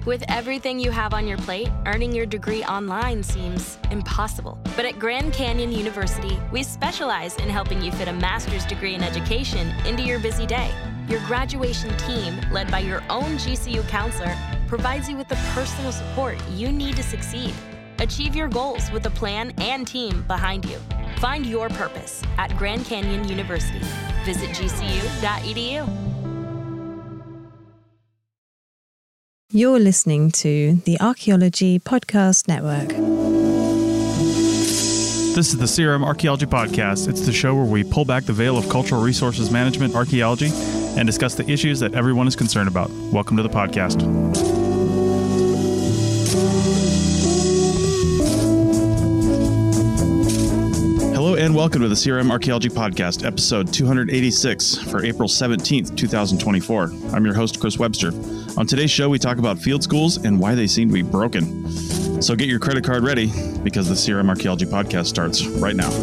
With everything you have on your plate, earning your degree online seems impossible. But at Grand Canyon University, we specialize in helping you fit a master's degree in education into your busy day. Your graduation team, led by your own GCU counselor, provides you with the personal support you need to succeed. Achieve your goals with a plan and team behind you. Find your purpose at Grand Canyon University. Visit gcu.edu. You're listening to the Archaeology Podcast Network. This is the CRM Archaeology Podcast. It's the show where we pull back the veil of cultural resources management archaeology and discuss the issues that everyone is concerned about. Welcome to the podcast. Hello and welcome to the CRM Archaeology Podcast, episode 286 for April 17th, 2024. I'm your host, Chris Webster. On today's show, we talk about field schools and why they seem to be broken. So get your credit card ready because the CRM Archaeology Podcast starts right now.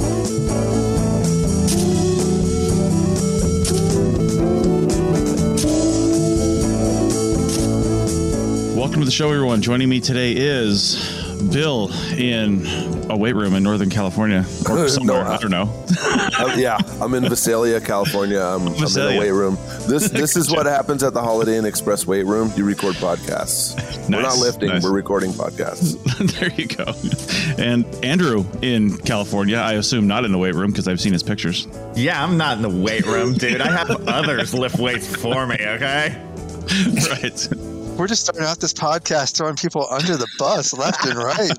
Welcome to the show, everyone. Joining me today is Bill in a weight room in Northern California or somewhere. I don't know. I'm in Visalia, California. I'm in a weight room. This is what happens at the Holiday Inn Express weight room. You record podcasts. Nice, we're not lifting. Nice. We're recording podcasts. There you go. And Andrew in California, I assume not in the weight room because I've seen his pictures. Yeah, I'm not in the weight room, dude. I have others lift weights for me, okay? Right. We're just starting out this podcast throwing people under the bus left and right,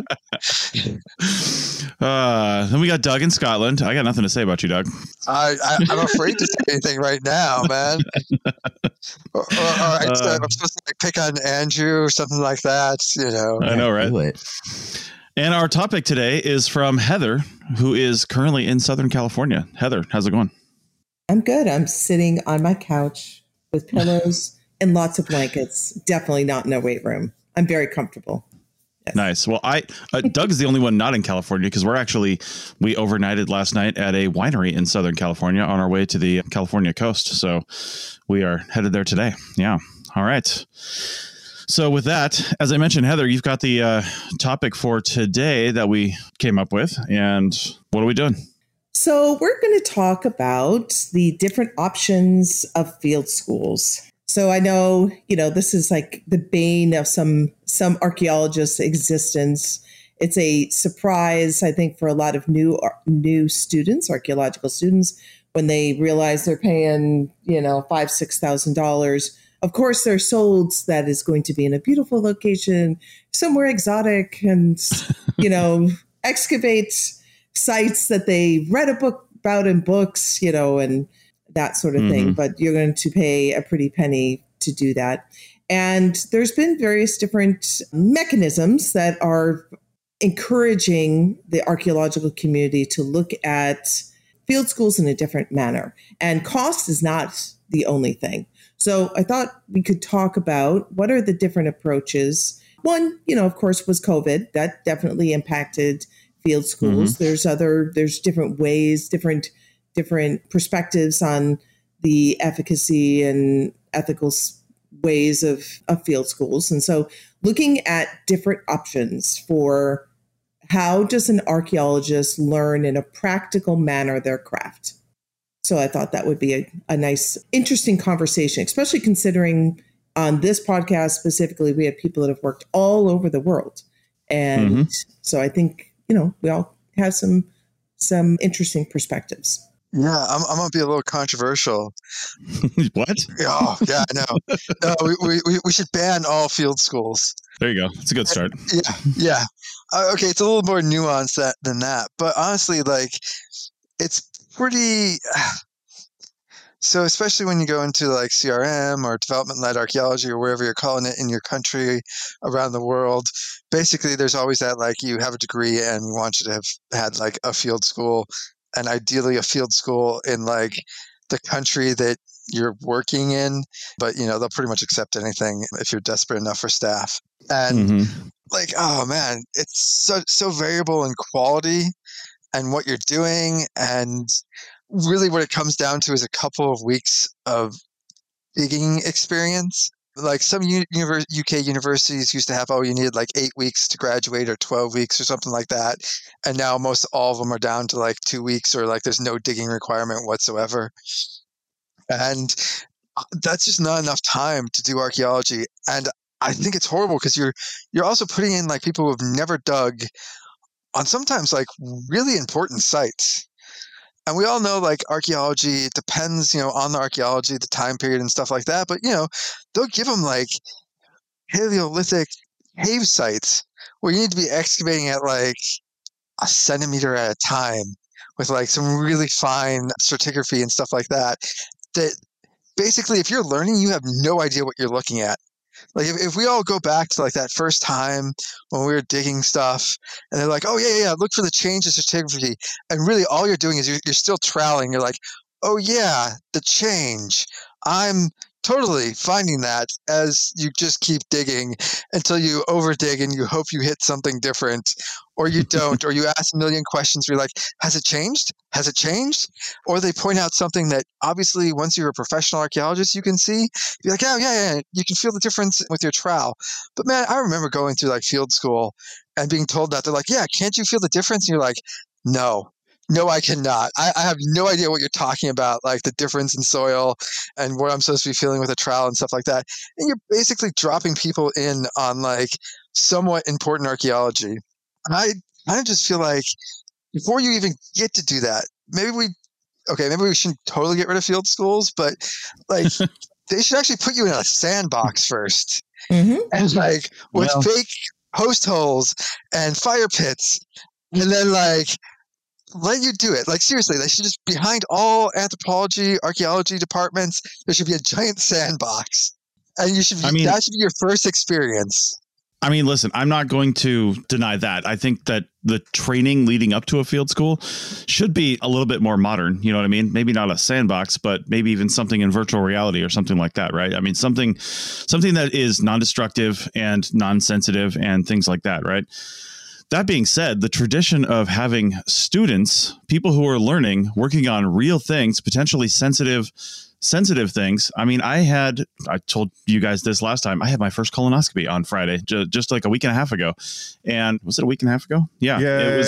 man. Then we got Doug in Scotland. I got nothing to say about you, Doug. I'm afraid to say anything right now, man. I'm supposed to pick on Andrew or something like that, you know. I know, right? And our topic today is from Heather, who is currently in Southern California. Heather, how's it going? I'm good. I'm sitting on my couch with pillows and lots of blankets. Definitely not in a weight room. I'm very comfortable. Yes. Nice. Well, Doug is the only one not in California because we overnighted last night at a winery in Southern California on our way to the California coast. So we are headed there today. Yeah. All right. So with that, as I mentioned, Heather, you've got the topic for today that we came up with. And what are we doing? So we're going to talk about the different options of field schools. So I know, this is like the bane of some archaeologists' existence. It's a surprise, I think, for a lot of new students, archaeological students, when they realize they're paying, $5,000-$6,000. Of course, they're sold that is going to be in a beautiful location, somewhere exotic, and excavate sites that they read a book about in books, and that sort of thing, but you're going to pay a pretty penny to do that. And there's been various different mechanisms that are encouraging the archaeological community to look at field schools in a different manner. And cost is not the only thing. So I thought we could talk about what are the different approaches. One, of course, was COVID. That definitely impacted field schools. There's different ways, different perspectives on the efficacy and ethical ways of field schools. And so looking at different options for how does an archaeologist learn in a practical manner their craft? So I thought that would be a nice, interesting conversation, especially considering on this podcast specifically, we have people that have worked all over the world. And so I think, we all have some interesting perspectives. Yeah, I'm going to be a little controversial. What? Oh, yeah, I know. No, we should ban all field schools. There you go. It's a good start. Yeah. Okay, it's a little more nuanced than that. But honestly, it's pretty... So especially when you go into CRM or development-led archaeology or wherever you're calling it in your country, around the world, basically there's always that you have a degree and we want you to have had a field school, and ideally a field school in the country that you're working in. But, they'll pretty much accept anything if you're desperate enough for staff. And oh man, it's so variable in quality and what you're doing. And really what it comes down to is a couple of weeks of digging experience Like some UK universities used to have, you needed like 8 weeks to graduate or 12 weeks or something like that. And now most all of them are down to like 2 weeks, or like there's no digging requirement whatsoever. And that's just not enough time to do archaeology. And I think it's horrible because you're also putting in like people who have never dug on sometimes like really important sites. And we all know like archaeology, it depends, on the archaeology, the time period and stuff like that. But, they'll give them like Paleolithic cave sites where you need to be excavating at like a centimeter at a time with like some really fine stratigraphy and stuff like that. That basically, if you're learning, you have no idea what you're looking at. Like if we all go back to like that first time when we were digging stuff and they're like, oh yeah, look for the change in stratigraphy. And really all you're doing is you're still troweling. You're like, oh yeah, the change. I'm totally finding that as you just keep digging until you overdig and you hope you hit something different, or you don't, or you ask a million questions. You're like, has it changed? Has it changed? Or they point out something that obviously once you're a professional archaeologist, you can see. You're like, oh yeah, you can feel the difference with your trowel. But man, I remember going through like field school and being told that. They're like, yeah, can't you feel the difference? And you're like, no, I cannot. I have no idea what you're talking about, like the difference in soil and what I'm supposed to be feeling with a trowel and stuff like that. And you're basically dropping people in on like somewhat important archaeology. And I just feel like before you even get to do that, maybe we shouldn't totally get rid of field schools, but like they should actually put you in a sandbox first. Mm-hmm. And like with fake post holes and fire pits, and then like let you do it. Like seriously, they should just, behind all anthropology, archaeology departments, there should be a giant sandbox. And that should be your first experience. I mean, listen, I'm not going to deny that. I think that the training leading up to a field school should be a little bit more modern. You know what I mean? Maybe not a sandbox, but maybe even something in virtual reality or something like that, right? I mean, something that is non-destructive and non-sensitive and things like that, right? That being said, the tradition of having students, people who are learning, working on real things, potentially sensitive things. I mean, I told you guys this last time, I had my first colonoscopy on Friday, just like a week and a half ago. And was it a week and a half ago? Yeah, Yay. It was.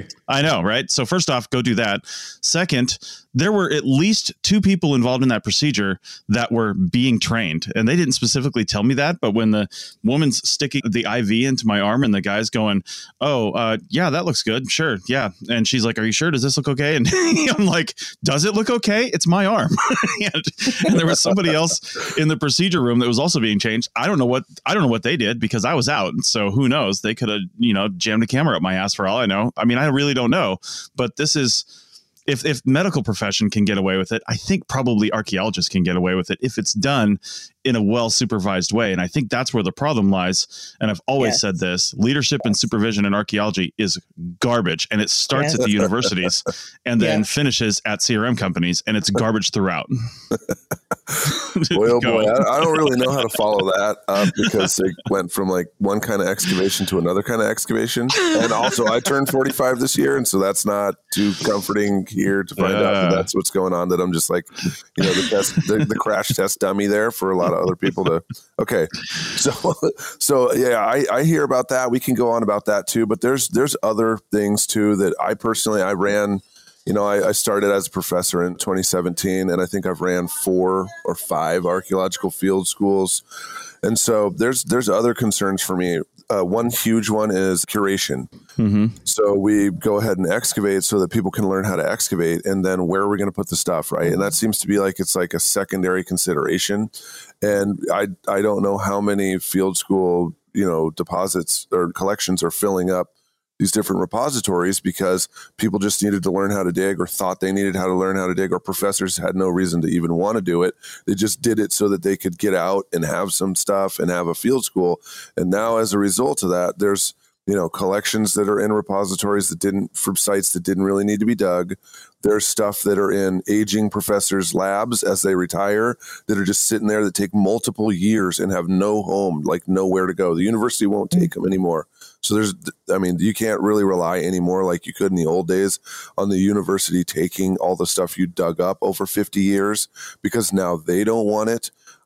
I know, right? So first off, go do that. Second, there were at least 2 people involved in that procedure that were being trained. And they didn't specifically tell me that. But when the woman's sticking the IV into my arm and the guy's going, yeah, that looks good. Sure. Yeah. And she's like, are you sure? Does this look okay? And I'm like, does it look okay? It's my arm. And there was somebody else in the procedure room that was also being changed. I don't know what they did because I was out. So who knows? They could have, jammed a camera up my ass for all I know. I mean, I really don't know. But this is, if medical profession can get away with it, I think probably archaeologists can get away with it if it's done in a well-supervised way. And I think that's where the problem lies. And I've always said this: leadership and supervision in archaeology is garbage. And it starts at the universities and then finishes at CRM companies, and it's garbage throughout. Boy, oh boy, I don't really know how to follow that because it went from like one kind of excavation to another kind of excavation. And also I turned 45 this year, and so that's not too comforting here to find out that that's what's going on, that I'm just like, the crash test dummy there for a lot of other people to, okay. So yeah, I hear about that. We can go on about that too, but there's other things too that I ran. I started as a professor in 2017, and I think I've ran 4 or 5 archaeological field schools. And so there's other concerns for me. One huge one is curation. Mm-hmm. So we go ahead and excavate so that people can learn how to excavate, and then where are we going to put the stuff, right? And that seems to be like it's like a secondary consideration. And I don't know how many field school deposits or collections are filling up these different repositories because people just needed to learn how to dig, or thought they needed how to learn how to dig, or professors had no reason to even want to do it. They just did it so that they could get out and have some stuff and have a field school. And now as a result of that, there's, collections that are in repositories from sites that didn't really need to be dug. There's stuff that are in aging professors' labs as they retire that are just sitting there that take multiple years and have no home, like nowhere to go. The university won't take them anymore. So you can't really rely anymore like you could in the old days on the university taking all the stuff you dug up over 50 years, because now they don't want it.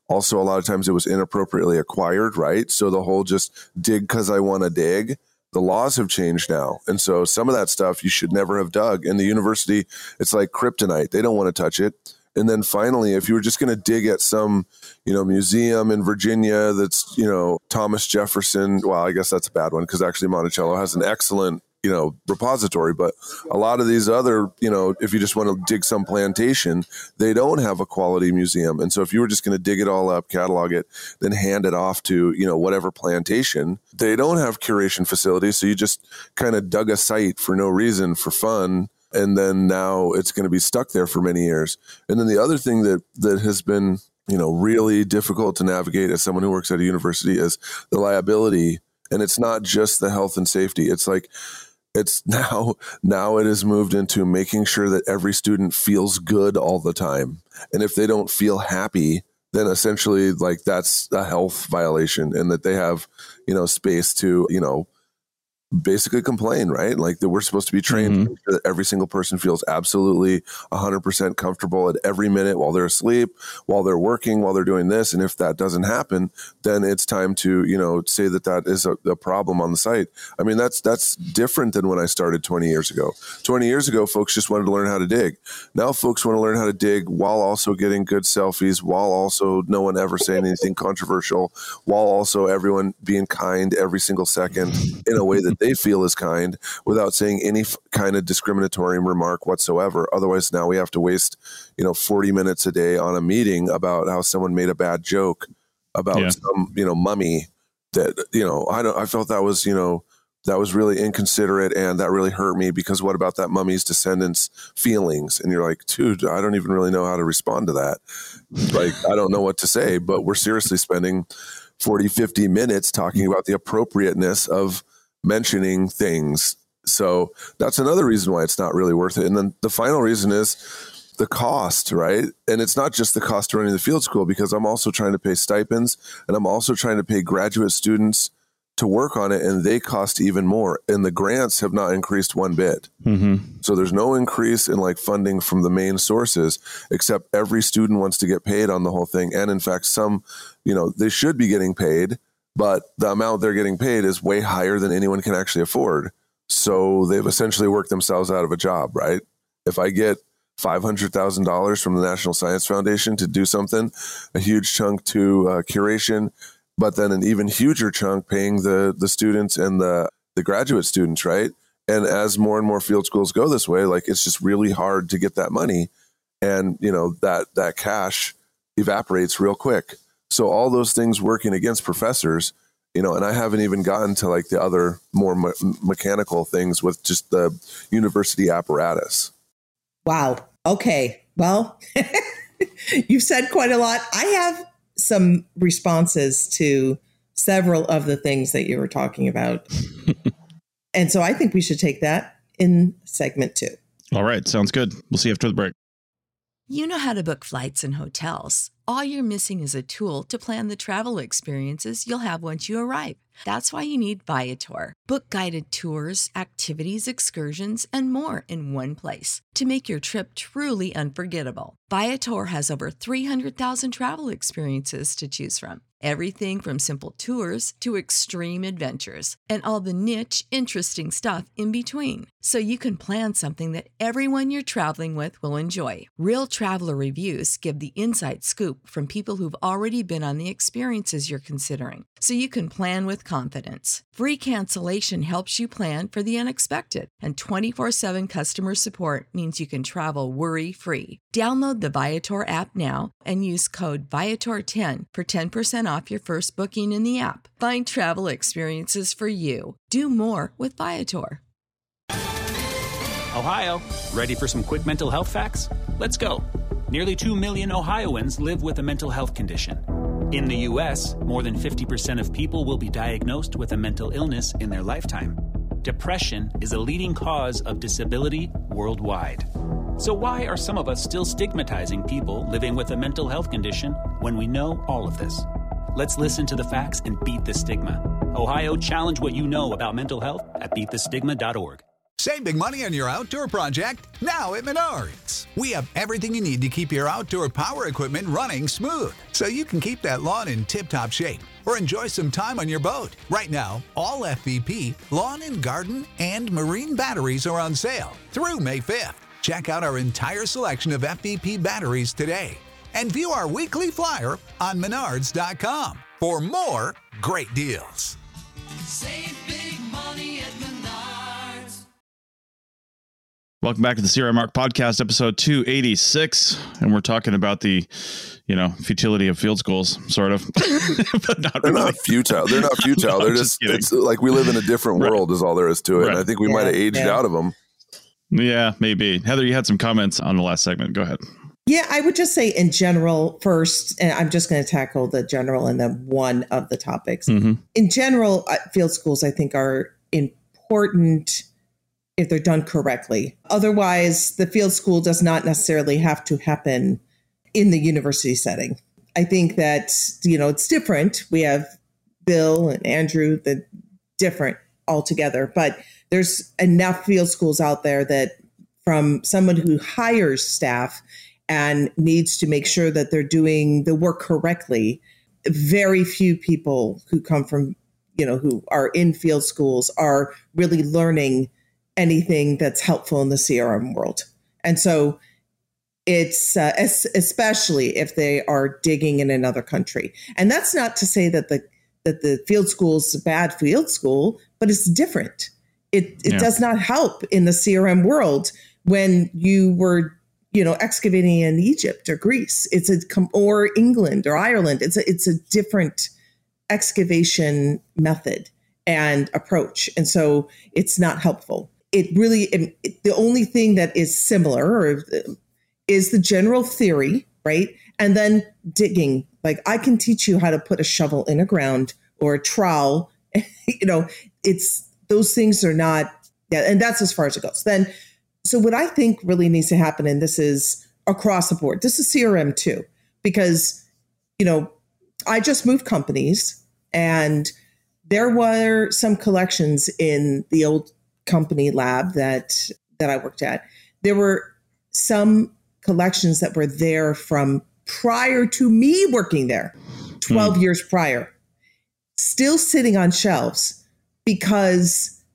Also, a lot of times it was inappropriately acquired, right? So the whole just dig because I want to dig, the laws have changed now. And so some of that stuff you should never have dug. In the university, it's like kryptonite. They don't want to touch it. And then finally, if you were just going to dig at some, museum in Virginia that's, Thomas Jefferson, well, I guess that's a bad one because actually Monticello has an excellent repository, but a lot of these other, if you just want to dig some plantation, they don't have a quality museum. And so if you were just going to dig it all up, catalog it, then hand it off to, whatever plantation, they don't have curation facilities. So you just kind of dug a site for no reason, for fun. And then now it's going to be stuck there for many years. And then the other thing that has been, really difficult to navigate as someone who works at a university is the liability. And it's not just the health and safety. It's like, it's now it has moved into making sure that every student feels good all the time. And if they don't feel happy, then essentially like that's a health violation, and that they have, space to, basically complain, right? Like that we're supposed to be trained to make sure that every single person feels absolutely 100% comfortable at every minute while they're asleep, while they're working, while they're doing this. And if that doesn't happen, then it's time to, say that is a problem on the site. I mean, that's different than when I started 20 years ago. 20 years ago, folks just wanted to learn how to dig. Now folks want to learn how to dig while also getting good selfies, while also no one ever saying anything controversial, while also everyone being kind every single second in a way that they feel is kind, without saying any kind of discriminatory remark whatsoever. Otherwise, now we have to waste, 40 minutes a day on a meeting about how someone made a bad joke about some, mummy that, I felt that was, that was really inconsiderate, and that really hurt me because what about that mummy's descendants' feelings? And you're like, dude, I don't even really know how to respond to that. Like, I don't know what to say, but we're seriously spending 40, 50 minutes talking about the appropriateness of mentioning things. So that's another reason why it's not really worth it. And then the final reason is the cost, right? And it's not just the cost of running the field school, because I'm also trying to pay stipends, and I'm also trying to pay graduate students to work on it, and they cost even more. And the grants have not increased one bit. So there's no increase in like funding from the main sources, except every student wants to get paid on the whole thing. And in fact, some, they should be getting paid, but the amount they're getting paid is way higher than anyone can actually afford. So they've essentially worked themselves out of a job, right? If I get $500,000 from the National Science Foundation to do something, a huge chunk to curation, but then an even huger chunk paying the students and the graduate students, right? And as more and more field schools go this way, like it's just really hard to get that money. And, that cash evaporates real quick. So all those things working against professors, and I haven't even gotten to like the other more mechanical things with just the university apparatus. Wow. Okay. Well, you've said quite a lot. I have some responses to several of the things that you were talking about. And so I think we should take that in segment 2. All right. Sounds good. We'll see you after the break. You know how to book flights and hotels. All you're missing is a tool to plan the travel experiences you'll have once you arrive. That's why you need Viator. Book guided tours, activities, excursions, and more in one place to make your trip truly unforgettable. Viator has over 300,000 travel experiences to choose from. Everything from simple tours to extreme adventures and all the niche, interesting stuff in between. So you can plan something that everyone you're traveling with will enjoy. Real traveler reviews give the inside scoop from people who've already been on the experiences you're considering. So you can plan with confidence. Free cancellation helps you plan for the unexpected. And 24/7 customer support means you can travel worry-free. Download the Viator app now and use code Viator10 for 10% off your first booking in the app. Find travel experiences for you. Do more with Viator. Ohio, ready for some quick mental health facts? Let's go. Nearly 2 million Ohioans live with a mental health condition. In the U.S., more than 50% of people will be diagnosed with a mental illness in their lifetime. Depression is a leading cause of disability worldwide. So why are some of us still stigmatizing people living with a mental health condition when we know all of this? Let's listen to the facts and beat the stigma. Ohio, challenge what you know about mental health at beatthestigma.org. Save big money on your outdoor project now at Menards. We have everything you need to keep your outdoor power equipment running smooth, so you can keep that lawn in tip-top shape or enjoy some time on your boat. Right now, all FVP, lawn and garden, and marine batteries are on sale through May 5th. Check out our entire selection of FVP batteries today and view our weekly flyer on Menards.com for more great deals. Save big money at Menards. Welcome back to the CRM Mark Podcast, episode 286. And we're talking about the, futility of field schools, sort of. But They're not futile. They're not futile. They're just it's like we live in a different world is all there is to it. Right. And I think we might have aged out of them. Yeah, maybe. Heather, you had some comments on the last segment. Go ahead. Yeah, I would just say in general first, and I'm just going to tackle the general and then one of the topics. Mm-hmm. In general, field schools, I think, are important if they're done correctly. Otherwise, the field school does not necessarily have to happen in the university setting. I think that, it's different. We have Bill and Andrew, the different altogether, but there's enough field schools out there that from someone who hires staff and needs to make sure that they're doing the work correctly, very few people who come from, who are in field schools are really learning anything that's helpful in the CRM world. And so it's especially if they are digging in another country. And that's not to say that the field school is a bad field school, but it's different. It does not help in the CRM world when you were, excavating in Egypt or Greece. Or England or Ireland. It's a different excavation method and approach. And so it's not helpful. The only thing that is similar is the general theory, right? And then digging. Like I can teach you how to put a shovel in a ground or a trowel. It's those things are not, and that's as far as it goes. So what I think really needs to happen, and this is across the board, this is CRM too, because, I just moved companies and there were some collections in the old company lab that I worked at. There were some collections that were there from prior to me working there, 12 years prior, still sitting on shelves because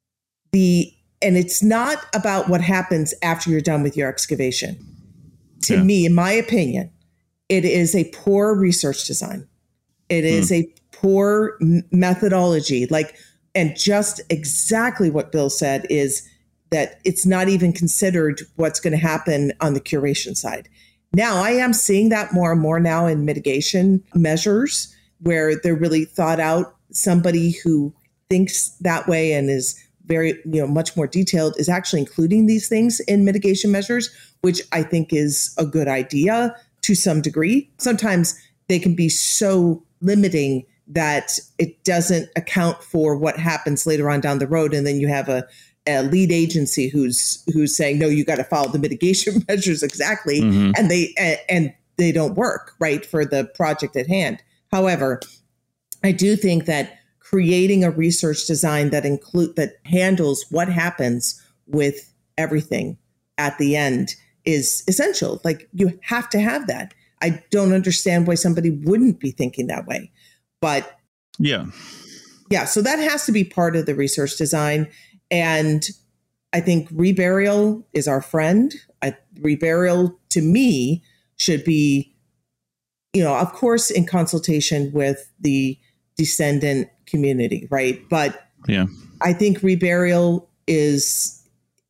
and it's not about what happens after you're done with your excavation. To me, in my opinion, it is a poor research design. It is a poor methodology. And just exactly what Bill said is that it's not even considered what's going to happen on the curation side. Now, I am seeing that more and more now in mitigation measures where they're really thought out. Somebody who thinks that way and is very, much more detailed is actually including these things in mitigation measures, which I think is a good idea to some degree. Sometimes they can be so limiting that it doesn't account for what happens later on down the road. And then you have a lead agency who's saying, no, you got to follow the mitigation measures exactly. Mm-hmm. And they don't work right for the project at hand. However, I do think that creating a research design that handles what happens with everything at the end is essential. Like you have to have that. I don't understand why somebody wouldn't be thinking that way. But yeah. So that has to be part of the research design. And I think reburial is our friend. Reburial to me should be, of course, in consultation with the descendant community, right? But I think reburial it's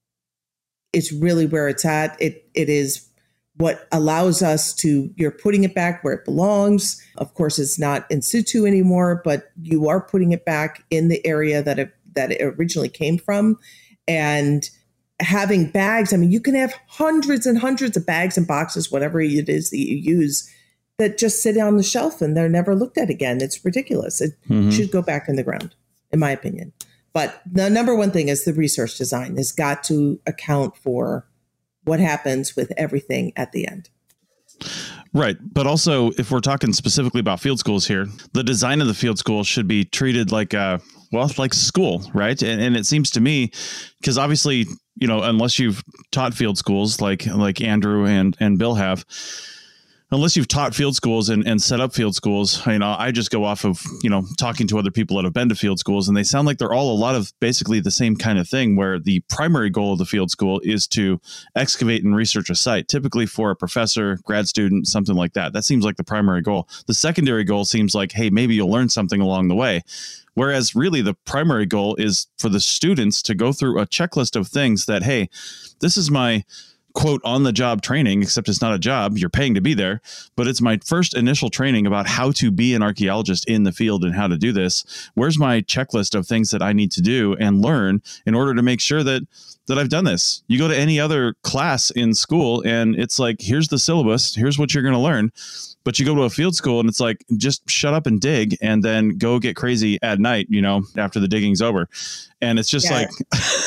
really where it's at. It is what allows us to, you're putting it back where it belongs. Of course, it's not in situ anymore, but you are putting it back in the area that it originally came from. And having bags, you can have hundreds and hundreds of bags and boxes, whatever it is that you use, that just sit on the shelf and they're never looked at again. It's ridiculous. It should go back in the ground, in my opinion. But the number one thing is the research design has got to account for what happens with everything at the end. Right. But also, if we're talking specifically about field schools here, the design of the field school should be treated like Well, like school, right? And it seems to me, because obviously, unless you've taught field schools like Andrew and Bill have, unless you've taught field schools and set up field schools, I just go off of, talking to other people that have been to field schools, and they sound like they're all a lot of basically the same kind of thing, where the primary goal of the field school is to excavate and research a site, typically for a professor, grad student, something like that. That seems like the primary goal. The secondary goal seems like, hey, maybe you'll learn something along the way. Whereas really the primary goal is for the students to go through a checklist of things that, hey, this is my quote on the job training, except it's not a job, you're paying to be there, but it's my first initial training about how to be an archaeologist in the field and how to do this. Where's my checklist of things that I need to do and learn in order to make sure that I've done this? You go to any other class in school and it's like, here's the syllabus, here's what you're going to learn. But you go to a field school and it's like, just shut up and dig and then go get crazy at night, after the digging's over. And it's just like,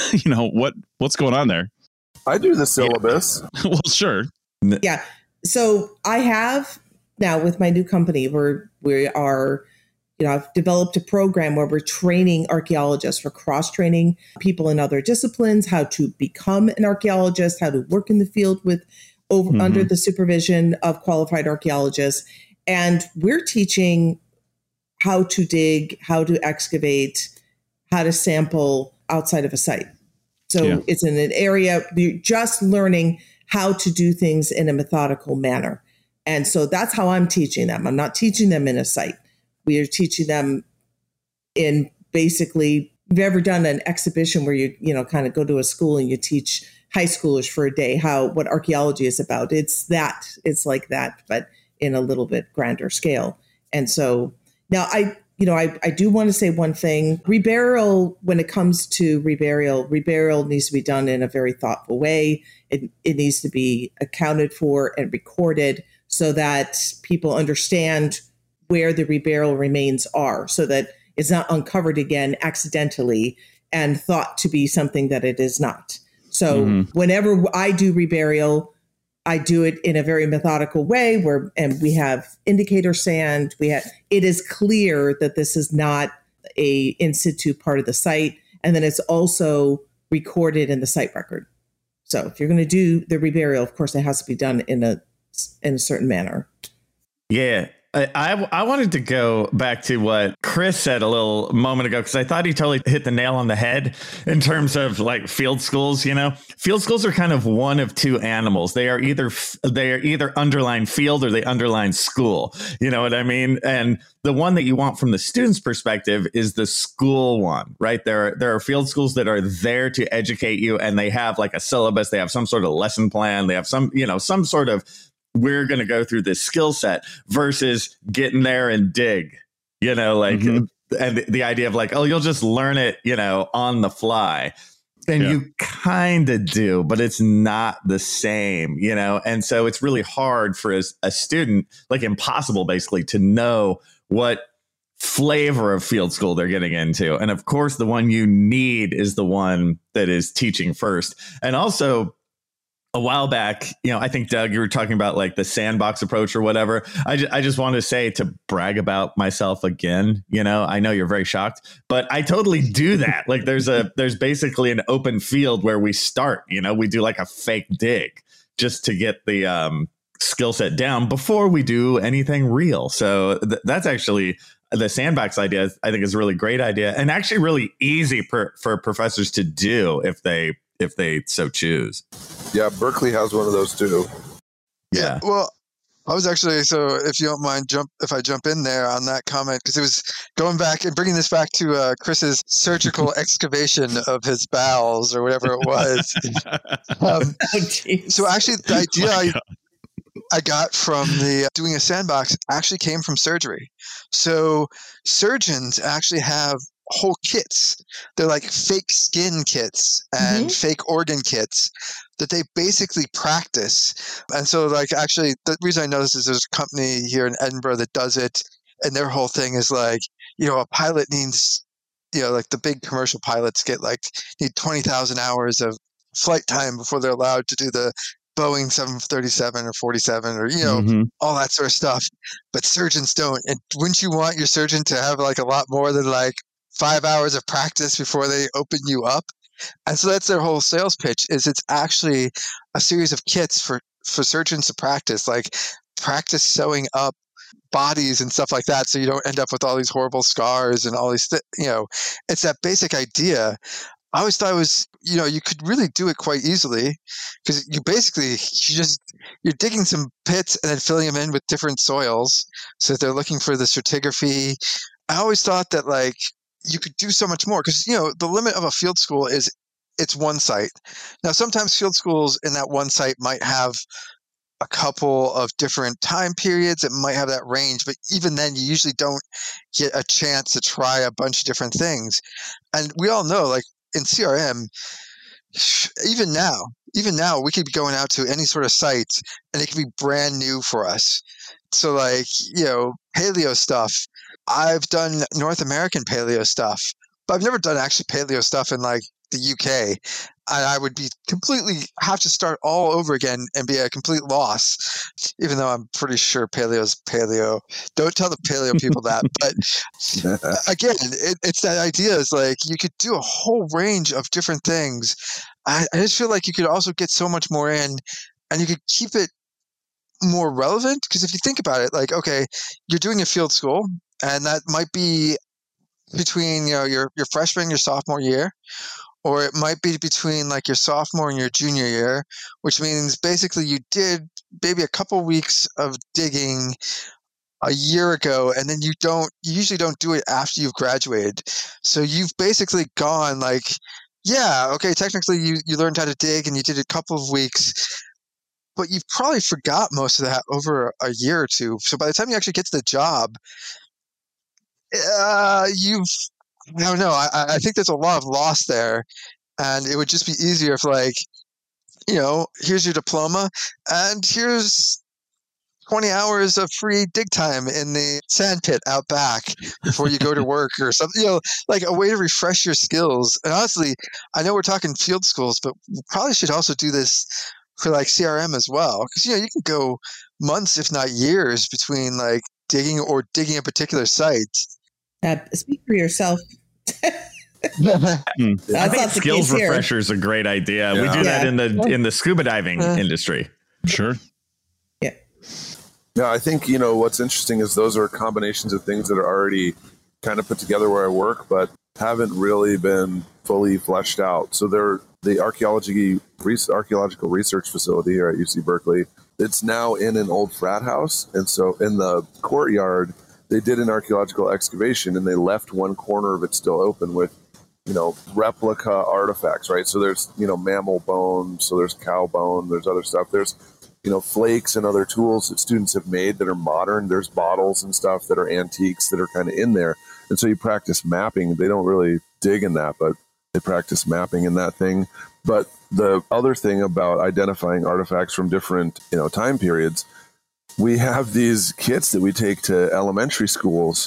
what's going on there? I do the syllabus. Well, sure. Yeah. So I have now with my new company, we are, I've developed a program where we're training archaeologists, for cross-training people in other disciplines, how to become an archaeologist, how to work in the field under the supervision of qualified archaeologists. And we're teaching how to dig, how to excavate, how to sample outside of a site. So it's in an area, you're just learning how to do things in a methodical manner. And so that's how I'm teaching them. I'm not teaching them in a site. We are teaching them in basically, have you ever done an exhibition where you kind of go to a school and you teach high schoolers for a day what archaeology is about? It's like that, but in a little bit grander scale. And so now I do want to say one thing. Reburial, when it comes to reburial needs to be done in a very thoughtful way. It needs to be accounted for and recorded so that people understand where the reburial remains are, so that it's not uncovered again accidentally and thought to be something that it is not. So whenever I do reburial, I do it in a very methodical way and we have indicator sand. It is clear that this is not a in situ part of the site. And then it's also recorded in the site record. So if you're going to do the reburial, of course, it has to be done in a certain manner. Yeah. I wanted to go back to what Chris said a little moment ago, because I thought he totally hit the nail on the head in terms of like field schools. Field schools are kind of one of two animals. They are either underline field or they underline school. You know what I mean? And the one that you want from the student's perspective is the school one, right? There are field schools that are there to educate you, and they have like a syllabus. They have some sort of lesson plan. They have some sort of, we're going to go through this skill set, versus getting there and dig, and the idea of like, oh, you'll just learn it, on the fly. And you kind of do, but it's not the same, and so it's really hard for a student, like impossible basically, to know what flavor of field school they're getting into. And of course, the one you need is the one that is teaching first. And also, a while back, I think, Doug, you were talking about like the sandbox approach or whatever. I just wanted to say, to brag about myself again, I know you're very shocked, but I totally do that. Like there's basically an open field where we start, we do like a fake dig just to get the skill set down before we do anything real. So that's actually the sandbox idea. I think is a really great idea, and actually really easy for professors to do if they so choose. Yeah, Berkeley has one of those too. Yeah. Well, I was actually, so if you don't mind, if I jump in there on that comment, because it was going back and bringing this back to Chris's surgical excavation of his bowels or whatever it was. So actually, the idea I got from doing a sandbox actually came from surgery. So surgeons actually have whole kits. They're like fake skin kits and fake organ kits that they basically practice. And so like, actually the reason I know this is there's a company here in Edinburgh that does it, and their whole thing is like, a pilot needs, like the big commercial pilots need 20,000 hours of flight time before they're allowed to do the Boeing 737 or 47 or, all that sort of stuff. But surgeons don't. And wouldn't you want your surgeon to have like a lot more than like 5 hours of practice before they open you up. And so that's their whole sales pitch, is it's actually a series of kits for surgeons to practice sewing up bodies and stuff like that, so you don't end up with all these horrible scars and all these it's that basic idea. I always thought it was, you could really do it quite easily, because you're digging some pits and then filling them in with different soils, so they're looking for the stratigraphy. I always thought that you could do so much more, because the limit of a field school is it's one site. Now sometimes field schools in that one site might have a couple of different time periods. It might have that range, but even then you usually don't get a chance to try a bunch of different things. And we all know, in CRM, even now we could be going out to any sort of site and it could be brand new for us. So paleo stuff, I've done North American paleo stuff, but I've never done actually paleo stuff in the UK. And I would have to start all over again and be a complete loss, even though I'm pretty sure paleo is paleo. Don't tell the paleo people that. But again, it's that idea is you could do a whole range of different things. I just feel like you could also get so much more in, and you could keep it more relevant. Because if you think about it, okay, you're doing a field school, and that might be between your freshman and your sophomore year. Or it might be between your sophomore and your junior year, which means basically you did maybe a couple weeks of digging a year ago, and then you usually don't do it after you've graduated. So you've basically gone technically you learned how to dig and you did a couple of weeks, but you've probably forgot most of that over a year or two. So by the time you actually get to the job, I don't know. I think there's a lot of loss there, and it would just be easier if, here's your diploma, and here's 20 hours of free dig time in the sand pit out back before you go to work or something, a way to refresh your skills. And honestly, I know we're talking field schools, but we probably should also do this for CRM as well, because you can go months, if not years, between digging a particular site. Speak for yourself. I think skills refresher is a great idea. Yeah. We do that in the scuba diving industry. Sure. Yeah. Yeah, I think what's interesting is those are combinations of things that are already kind of put together where I work, but haven't really been fully fleshed out. So they're the archaeological research facility here at UC Berkeley. It's now in an old frat house, and so in the courtyard, they did an archaeological excavation, and they left one corner of it still open with, replica artifacts, right? So there's, mammal bone, so there's cow bone, there's other stuff. There's, flakes and other tools that students have made that are modern. There's bottles and stuff that are antiques that are kind of in there. And so you practice mapping. They don't really dig in that, but they practice mapping in that thing. But the other thing about identifying artifacts from different, time periods, we have these kits that we take to elementary schools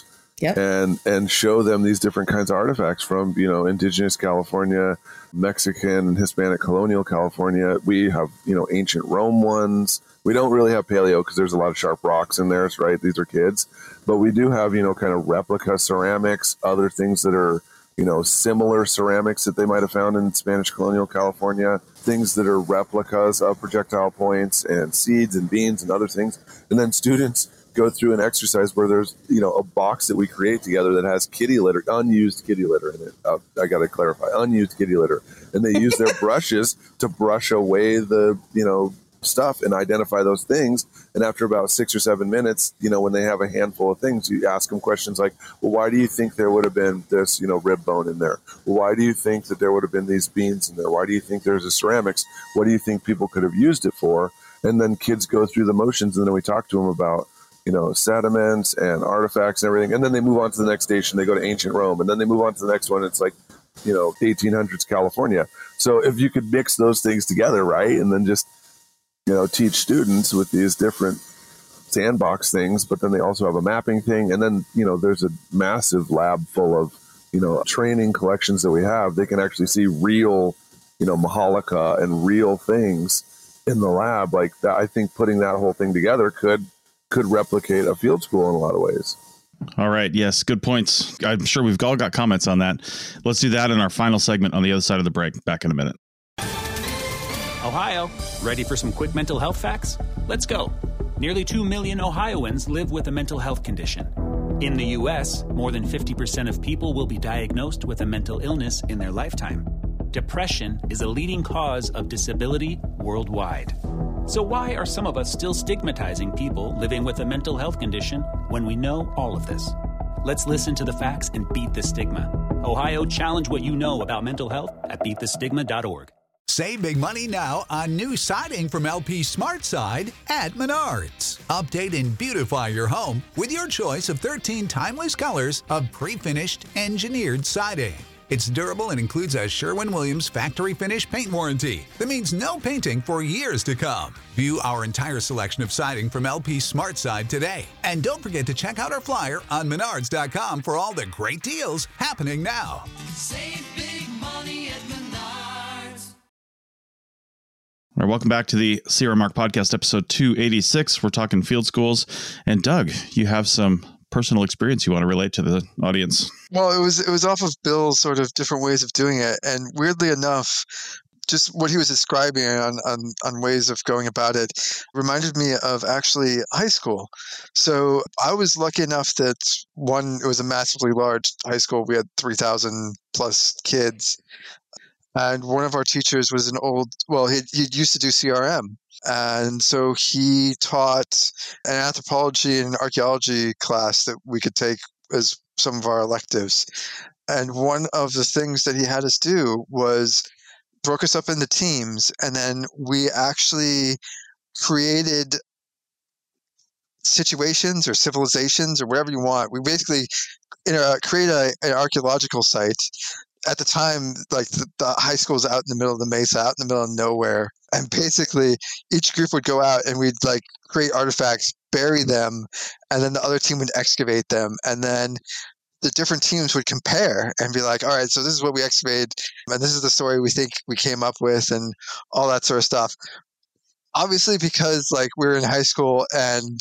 and show them these different kinds of artifacts from, indigenous California, Mexican and Hispanic colonial California. We have, ancient Rome ones. We don't really have paleo because there's a lot of sharp rocks in there, right? These are kids. But we do have, kind of replica ceramics, other things that are, similar ceramics that they might have found in Spanish colonial California, things that are replicas of projectile points and seeds and beans and other things. And then students go through an exercise where there's, a box that we create together that has kitty litter, unused kitty litter in it. I got to clarify, unused kitty litter. And they use their brushes to brush away the, stuff and identify those things. And after about 6 or 7 minutes, when they have a handful of things, you ask them questions like, well, why do you think there would have been this, rib bone in there? Well, why do you think that there would have been these beans in there? Why do you think there's a ceramics? What do you think people could have used it for? And then kids go through the motions, and then we talk to them about, sediments and artifacts and everything. And then they move on to the next station. They go to ancient Rome, and then they move on to the next one. It's 1800s California. So if you could mix those things together, right, and then just teach students with these different sandbox things, but then they also have a mapping thing. And then, there's a massive lab full of, training collections that we have. They can actually see real, Mahalica and real things in the lab like that. I think putting that whole thing together could replicate a field school in a lot of ways. All right. Yes. Good points. I'm sure we've all got comments on that. Let's do that in our final segment on the other side of the break. Back in a minute. Ohio, ready for some quick mental health facts? Let's go. Nearly 2 million Ohioans live with a mental health condition. In the U.S., more than 50% of people will be diagnosed with a mental illness in their lifetime. Depression is a leading cause of disability worldwide. So why are some of us still stigmatizing people living with a mental health condition when we know all of this? Let's listen to the facts and beat the stigma. Ohio, challenge what you know about mental health at beatthestigma.org. Save big money now on new siding from LP SmartSide at Menards. Update and beautify your home with your choice of 13 timeless colors of pre-finished engineered siding. It's durable and includes a Sherwin-Williams factory finish paint warranty that means no painting for years to come. View our entire selection of siding from LP SmartSide today. And don't forget to check out our flyer on Menards.com for all the great deals happening now. Save big money at Menards. All right, welcome back to the Sierra Mark Podcast, episode 286. We're talking field schools. And Doug, you have some personal experience you want to relate to the audience. Well, it was off of Bill's sort of different ways of doing it, and weirdly enough, just what he was describing on ways of going about it reminded me of actually high school. So I was lucky enough that it was a massively large high school. We had 3,000 plus kids, and one of our teachers was he used to do CRM. And so he taught an anthropology and archaeology class that we could take as some of our electives. And one of the things that he had us do was broke us up into teams, and then we actually created situations or civilizations or whatever you want. We basically create an archaeological site. At the time, like the high school was out in the middle of the mesa, out in the middle of nowhere. And basically each group would go out and we'd like create artifacts, bury them, and then the other team would excavate them. And then the different teams would compare and be like, all right, so this is what we excavated, and this is the story we think we came up with, and all that sort of stuff. Obviously, because like we're in high school and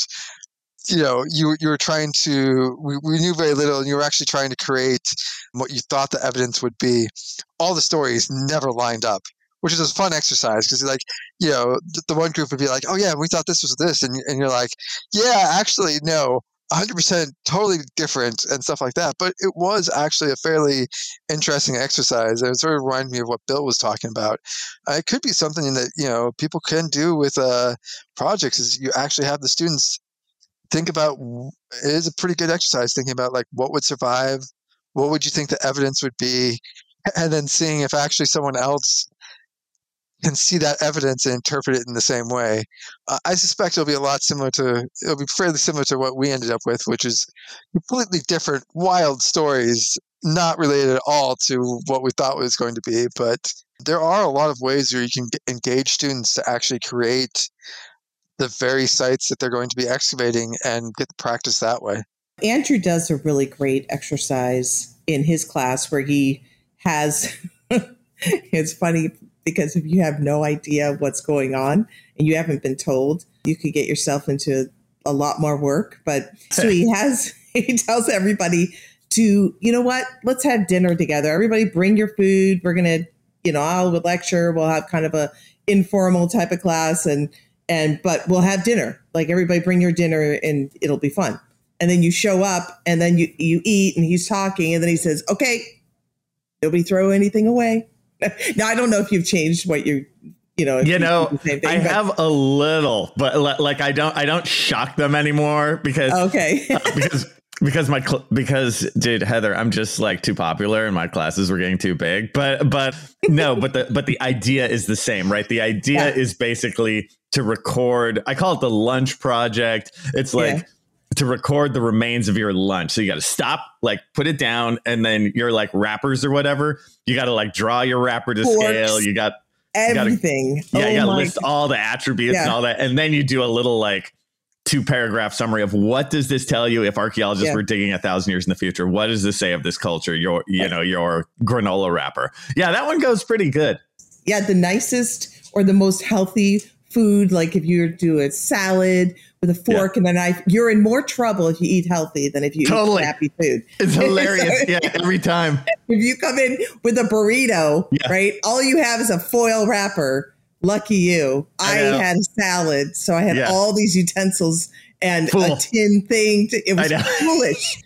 you were trying to, we knew very little, and you were actually trying to create what you thought the evidence would be. All the stories never lined up, which is a fun exercise because like, the one group would be like, oh yeah, we thought this was this. And you're like, yeah, actually, no, 100% totally different and stuff like that. But it was actually a fairly interesting exercise. And it sort of reminded me of what Bill was talking about. It could be something that, people can do with projects is you actually have the students think about, it is a pretty good exercise thinking about like what would survive, what would you think the evidence would be, and then seeing if actually someone else can see that evidence and interpret it in the same way. I suspect it'll be fairly similar to what we ended up with, which is completely different, wild stories, not related at all to what we thought it was going to be. But there are a lot of ways where you can engage students to actually create the very sites that they're going to be excavating and get the practice that way. Andrew does a really great exercise in his class where he has, it's funny because if you have no idea what's going on and you haven't been told, you could get yourself into a lot more work. But so he tells everybody to, let's have dinner together. Everybody bring your food. We're going to, I'll lecture. We'll have kind of a informal type of class but we'll have dinner. Like everybody bring your dinner and it'll be fun. And then you show up and then you eat and he's talking and then he says, okay, nobody throw anything away. Now, I don't know if you've changed what I have a little, but like I don't shock them anymore because dude, Heather, I'm just like too popular and my classes were getting too big. But the idea is the same, right? The idea is basically to record. I call it the lunch project. It's like to record the remains of your lunch. So you got to stop, like put it down, and then your like wrappers or whatever, you got to like draw your wrapper to scale. You got everything. You got to list all the attributes and all that, and then you do a little like 2-paragraph summary of what does this tell you if archaeologists were digging 1,000 years in the future? What does this say of this culture? Your granola wrapper. Yeah, that one goes pretty good. Yeah, the nicest or the most healthy food, like if you do a salad with a fork and a knife, you're in more trouble if you eat healthy than if you eat crappy food. It's hilarious. Yeah, every time. If you come in with a burrito, right, all you have is a foil wrapper. Lucky you. I had a salad, so I had all these utensils and a tin thing. It was foolish.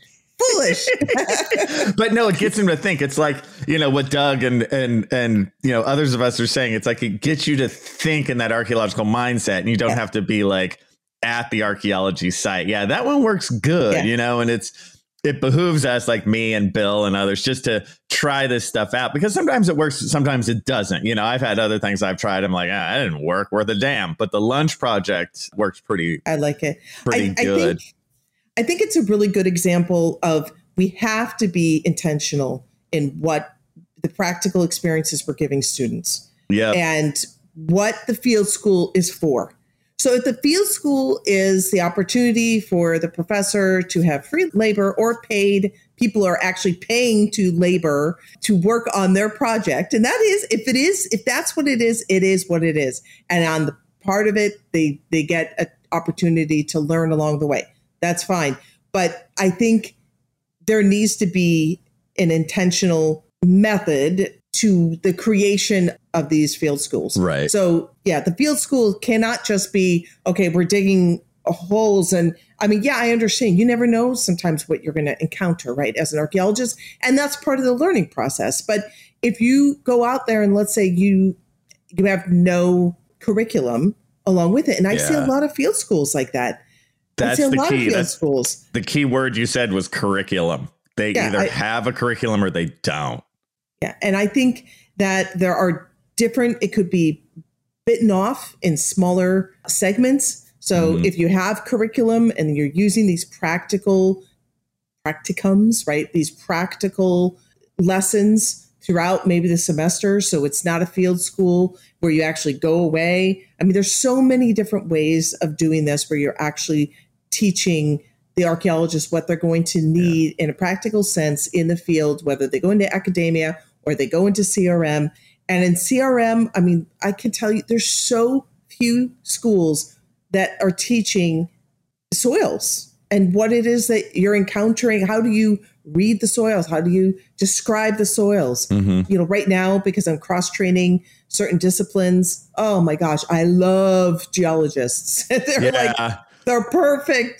But no, it gets him to think. It's like, you know, what Doug and you know, others of us are saying. It's like it gets you to think in that archaeological mindset, and you don't have to be like at the archaeology site. Yeah, that one works good, you know, and it behooves us, like me and Bill and others, just to try this stuff out, because sometimes it works, sometimes it doesn't. You know, I've had other things I've tried. I'm like, that didn't work worth a damn. But the lunch project works pretty. I like it. Pretty good. I think it's a really good example of we have to be intentional in what the practical experiences we're giving students and what the field school is for. So if the field school is the opportunity for the professor to have free labor or paid, people are actually paying to labor to work on their project. And that is, if that's what it is what it is. And on the part of it, they get an opportunity to learn along the way. That's fine. But I think there needs to be an intentional method to the creation of these field schools. Right. So, the field school cannot just be, okay, we're digging holes. And I mean, I understand. You never know sometimes what you're going to encounter, right, as an archaeologist. And that's part of the learning process. But if you go out there and let's say you have no curriculum along with it. And I see a lot of field schools like that. That's the key. The key word you said was curriculum. They either have a curriculum or they don't. Yeah. And I think that there are different, it could be bitten off in smaller segments. So if you have curriculum and you're using these practicums, right? These practical lessons throughout maybe the semester. So it's not a field school where you actually go away. I mean, there's so many different ways of doing this where you're actually teaching the archaeologists what they're going to need in a practical sense in the field, whether they go into academia or they go into CRM. And in CRM, I mean, I can tell you there's so few schools that are teaching soils and what it is that you're encountering. How do you read the soils? How do you describe the soils? You know, right now, because I'm cross-training certain disciplines, oh my gosh, I love geologists. They're perfect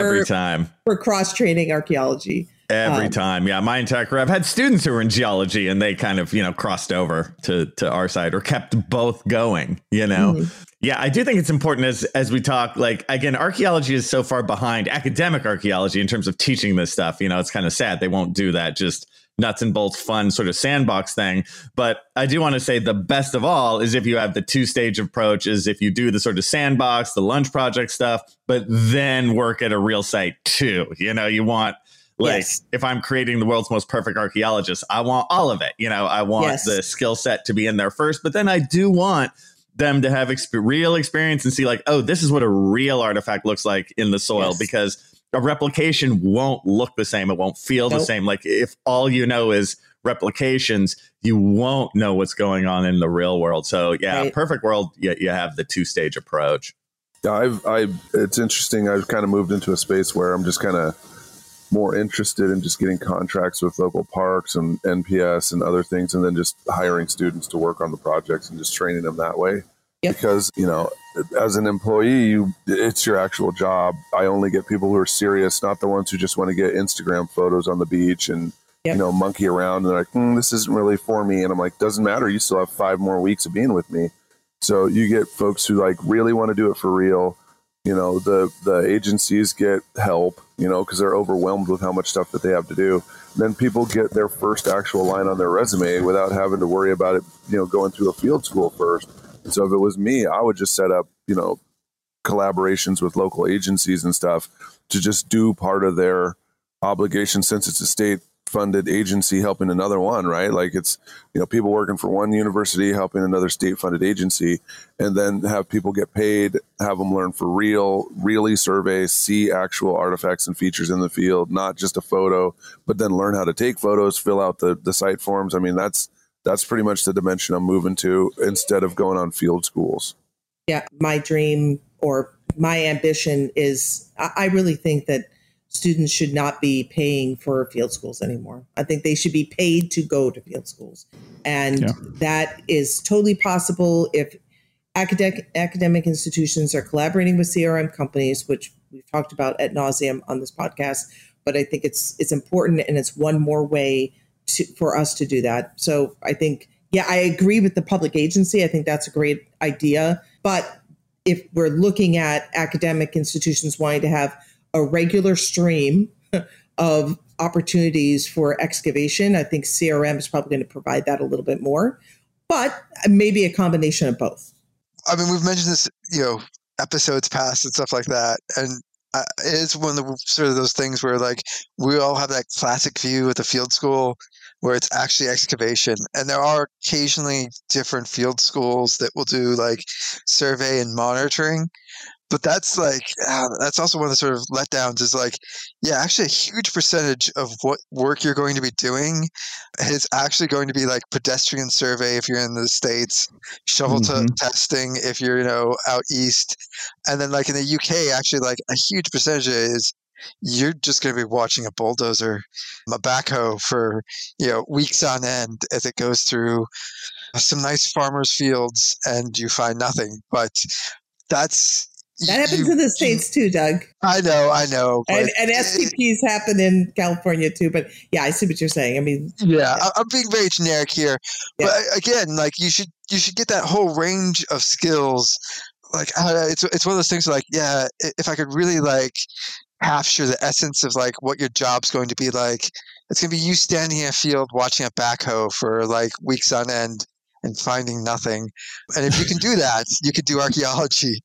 for cross-training archaeology. Every time. Yeah. My entire career, I've had students who were in geology and they kind of, you know, crossed over to our side or kept both going, you know? Yeah, I do think it's important as we talk, like, again, archaeology is so far behind academic archaeology in terms of teaching this stuff. You know, it's kind of sad they won't do that, just nuts and bolts fun sort of sandbox thing. But I do want to say the best of all is if you have the two-stage approach, is if you do the sort of sandbox, the lunch project stuff, but then work at a real site too. You know, you want, like, if I'm creating the world's most perfect archaeologist, I want all of it. You know, I want the skill set to be in there first, but then I do want them to have real experience and see like, oh, this is what a real artifact looks like in the soil, because a replication won't look the same. It won't feel the same. Like if all you know is replications, you won't know what's going on in the real world. So perfect world, you have the two-stage approach. Yeah, it's interesting. I've kind of moved into a space where I'm just kind of more interested in just getting contracts with local parks and NPS and other things, and then just hiring students to work on the projects and just training them that way. Because, you know, as an employee, it's your actual job. I only get people who are serious, not the ones who just want to get Instagram photos on the beach and, you know, monkey around. And they're like, this isn't really for me. And I'm like, doesn't matter. You still have 5 more weeks of being with me. So you get folks who like really want to do it for real. You know, the agencies get help, you know, because they're overwhelmed with how much stuff that they have to do. Then people get their first actual line on their resume without having to worry about it, you know, going through a field school first. And so if it was me, I would just set up, you know, collaborations with local agencies and stuff to just do part of their obligation, since it's a state funded agency helping another one, right? Like it's, you know, people working for one university helping another state funded agency, and then have people get paid, have them learn for real, really survey, see actual artifacts and features in the field, not just a photo, but then learn how to take photos, fill out the site forms. I mean, that's pretty much the dimension I'm moving to, instead of going on field schools. Yeah, my dream or my ambition is I really think that students should not be paying for field schools anymore. I think they should be paid to go to field schools. And that is totally possible if academic institutions are collaborating with CRM companies, which we've talked about ad nauseum on this podcast. But I think it's important, and it's one more way for us to do that. So I think, I agree with the public agency. I think that's a great idea. But if we're looking at academic institutions wanting to have a regular stream of opportunities for excavation, I think CRM is probably going to provide that a little bit more, but maybe a combination of both. I mean, we've mentioned this, episodes past and stuff like that. And it is one of the sort of those things where like we all have that classic view at the field school where it's actually excavation. And there are occasionally different field schools that will do like survey and monitoring. But that's like, that's also one of the sort of letdowns is like, actually a huge percentage of what work you're going to be doing is actually going to be like pedestrian survey if you're in the States, shovel testing if you're, out east. And then like in the UK, actually like a huge percentage is you're just going to be watching a bulldozer, a backhoe for, weeks on end as it goes through some nice farmers' fields and you find nothing. But that happens in the States too, Doug. I know. And STPs happen in California too. But I see what you're saying. I mean, I'm being very generic here. Yeah. But again, like you should get that whole range of skills. Like it's one of those things like, if I could really like capture the essence of like what your job's going to be like, it's going to be you standing in a field watching a backhoe for like weeks on end and finding nothing. And if you can do that, you could do archaeology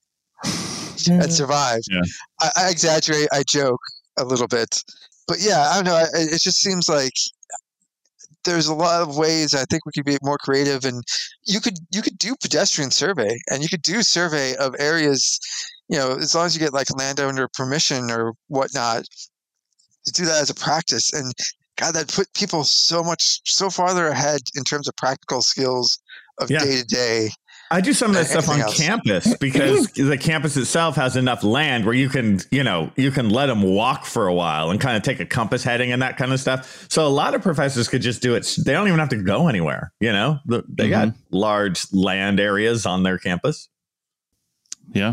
and survive. I exaggerate, I joke a little bit, but I don't know. It just seems like there's a lot of ways I think we could be more creative, and you could do pedestrian survey, and you could do survey of areas, as long as you get like landowner permission or whatnot, to do that as a practice. And God, that put people so farther ahead in terms of practical skills of day to day. I do some of that stuff on campus because the campus itself has enough land where you can let them walk for a while and kind of take a compass heading and that kind of stuff. So a lot of professors could just do it. They don't even have to go anywhere. They got large land areas on their campus. Yeah,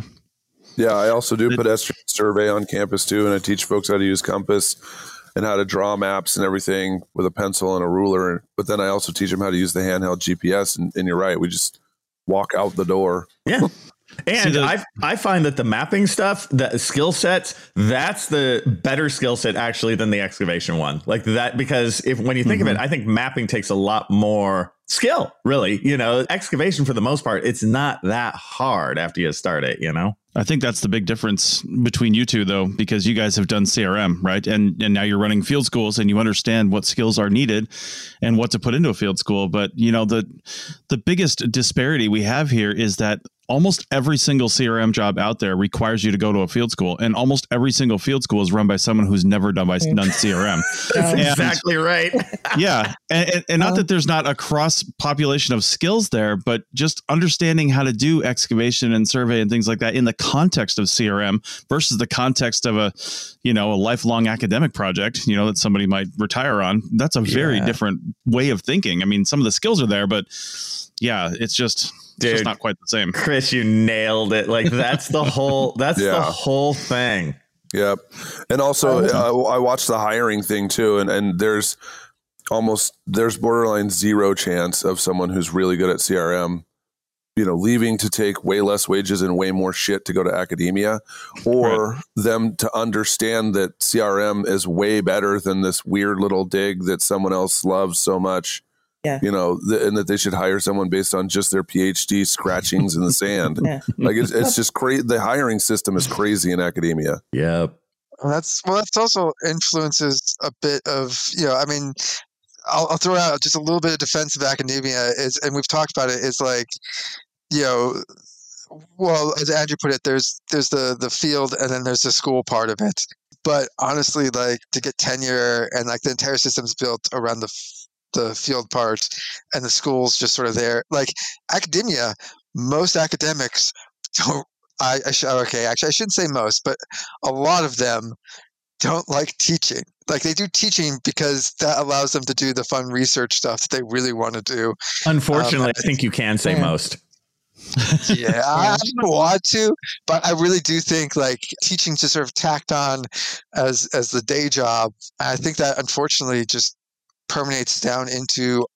I also do pedestrian survey on campus too. And I teach folks how to use compass and how to draw maps and everything with a pencil and a ruler. But then I also teach them how to use the handheld GPS. And you're right. We just walk out the door. Yeah. And I find that the mapping stuff, the skill sets, that's the better skill set actually than the excavation one. Like that, because when you think of it, I think mapping takes a lot more skill, really. Excavation for the most part, it's not that hard after you start it, I think that's the big difference between you two, though, because you guys have done CRM, right? And now you're running field schools and you understand what skills are needed and what to put into a field school. But, the biggest disparity we have here is that almost every single CRM job out there requires you to go to a field school, and almost every single field school is run by someone who's never done CRM. That's exactly right. And not that there's not a cross population of skills there, but just understanding how to do excavation and survey and things like that in the context of CRM versus the context of a lifelong academic project, that somebody might retire on. That's a very different way of thinking. I mean, some of the skills are there, but it's just not quite the same. Chris, you nailed it. Like that's the whole the whole thing. Yep. And also I watched the hiring thing too, and there's borderline zero chance of someone who's really good at CRM leaving to take way less wages and way more shit to go to academia, or them to understand that CRM is way better than this weird little dig that someone else loves so much. Yeah. And that they should hire someone based on just their PhD scratchings in the sand. Like it's just crazy. The hiring system is crazy in academia. Yep. That's also influences a bit of, I mean, I'll throw out just a little bit of defense of academia and we've talked about it, is like, well, as Andrew put it, there's the field and then there's the school part of it. But honestly, like to get tenure and like the entire system's built around the field part and the school's just sort of there. Like academia, most academics don't. Okay, actually, I shouldn't say most, but a lot of them don't like teaching. Like they do teaching because that allows them to do the fun research stuff that they really want to do. Unfortunately, I think you can say most. Yeah, I don't want to, but I really do think like teaching just sort of tacked on as the day job. I think that unfortunately just permeates down into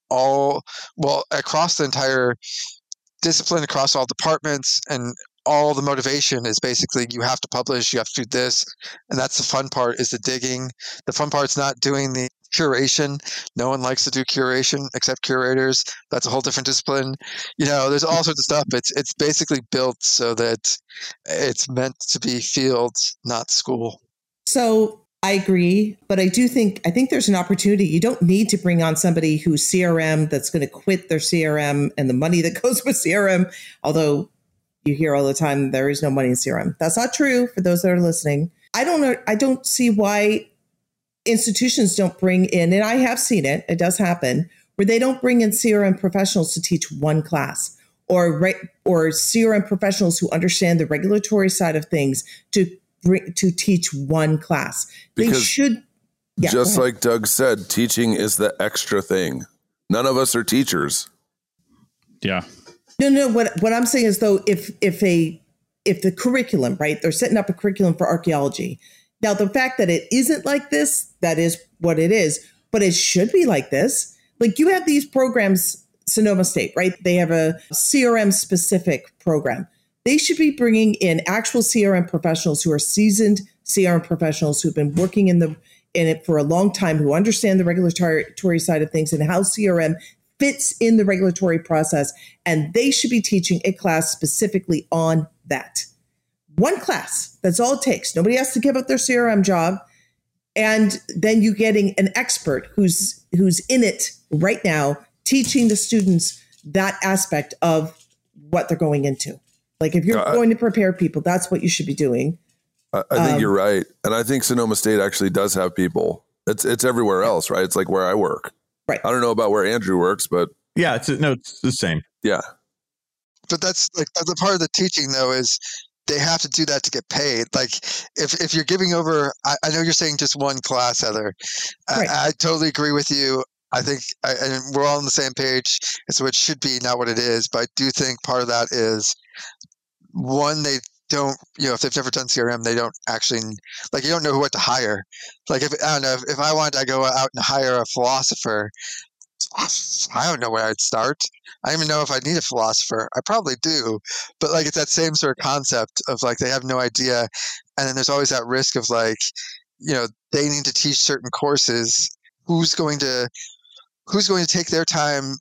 across the entire discipline, across all departments, and all the motivation is basically you have to publish, you have to do this, and that's the fun part, is the digging. The fun part's not doing the curation. No one likes to do curation except curators. That's a whole different discipline. There's all sorts of stuff. It's basically built so that it's meant to be field, not school. So I agree, but I think there's an opportunity. You don't need to bring on somebody who's CRM that's going to quit their CRM and the money that goes with CRM, although you hear all the time there is no money in CRM. That's not true for those that are listening. I don't see why institutions don't bring in, and I have seen it, it does happen, where they don't bring in CRM professionals to teach one class, or CRM professionals who understand the regulatory side of things to teach one class. Because they should. Yeah, just like Doug said, teaching is the extra thing. None of us are teachers. Yeah. No. What I'm saying is, though, if the curriculum, right, they're setting up a curriculum for archaeology. Now, the fact that it isn't like this, that is what it is, but it should be like this. Like you have these programs, Sonoma State, right? They have a CRM specific program. They should be bringing in actual CRM professionals who are seasoned CRM professionals who've been working in it for a long time, who understand the regulatory side of things and how CRM fits in the regulatory process, and they should be teaching a class specifically on that. One class, that's all it takes. Nobody has to give up their CRM job, and then you're getting an expert who's in it right now, teaching the students that aspect of what they're going into. Like if you're going to prepare people, that's what you should be doing. I think you're right, and I think Sonoma State actually does have people. It's everywhere else, right? It's like where I work. Right. I don't know about where Andrew works, but yeah, it's the same. Yeah. But that's like the part of the teaching though is they have to do that to get paid. Like if you're giving over, I know you're saying just one class, Heather. Right. I totally agree with you. I think and we're all on the same page. And so it should be not what it is. But I do think part of that is one, they don't, if they've never done CRM, they don't actually, like, you don't know what to hire. Like, if I wanted to go out and hire a philosopher, I don't know where I'd start. I don't even know if I need a philosopher. I probably do. But, like, it's that same sort of concept of, like, they have no idea. And then there's always that risk of, like, they need to teach certain courses. Who's going to take their time,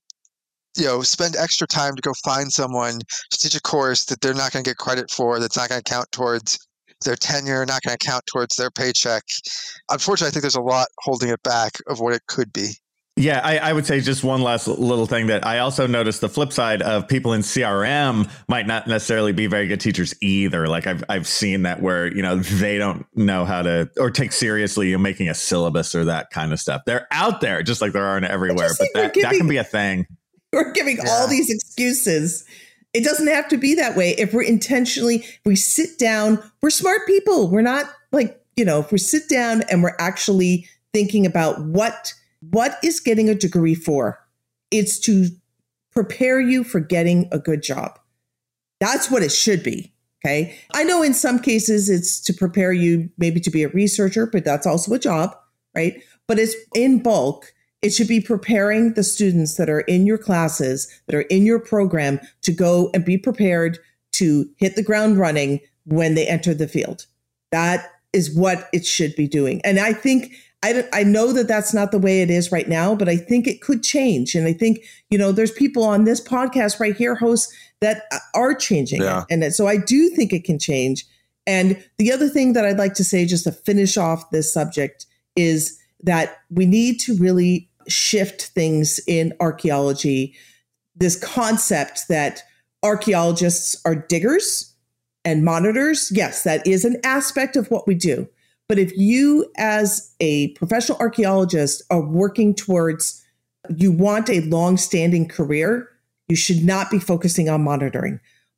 spend extra time to go find someone to teach a course that they're not going to get credit for, that's not going to count towards their tenure, not going to count towards their paycheck. Unfortunately, I think there's a lot holding it back of what it could be. Yeah, I would say just one last little thing that I also noticed the flip side of people in CRM might not necessarily be very good teachers either. Like I've seen that where, they don't know how to or take seriously making a syllabus or that kind of stuff. They're out there just like there are everywhere, but that can be a thing. We're giving all these excuses. It doesn't have to be that way. If we sit down, we're smart people. We're not like, if we sit down and we're actually thinking about what is getting a degree for? It's to prepare you for getting a good job. That's what it should be. Okay. I know in some cases it's to prepare you maybe to be a researcher, but that's also a job, right? But it's in bulk. It should be preparing the students that are in your classes, that are in your program, to go and be prepared to hit the ground running when they enter the field. That is what it should be doing. And I think, I know that that's not the way it is right now, but I think it could change. And I think, there's people on this podcast right here, hosts, that are changing it. And so I do think it can change. And the other thing that I'd like to say, just to finish off this subject, is that we need to really shift things in archaeology. This concept that archaeologists are diggers and monitors, yes, that is an aspect of what we do. But if you, as a professional archaeologist, are working towards, you want a long-standing career, you should not be focusing on monitoring.